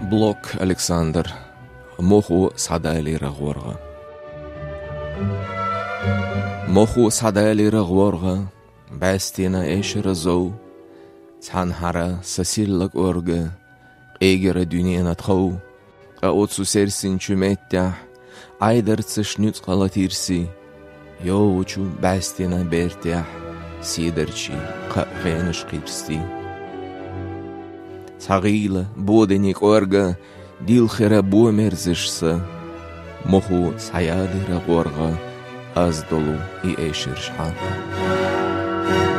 Блок Александр. Моху садали рагворга. Моху садали рагворга. Бастина эшера зоу. Цанхара сасиллак орга. Эгера дюнена тхоу. Аотсу серсин чумеття. Айдарца шнюц қалатирси. Йоучу бастина бертя. Сидерчи қағеныш қирсти. Цагила боденик орга. Дилхера буомерзишса. Моху саяли рагворга. Аз долу и эшершха.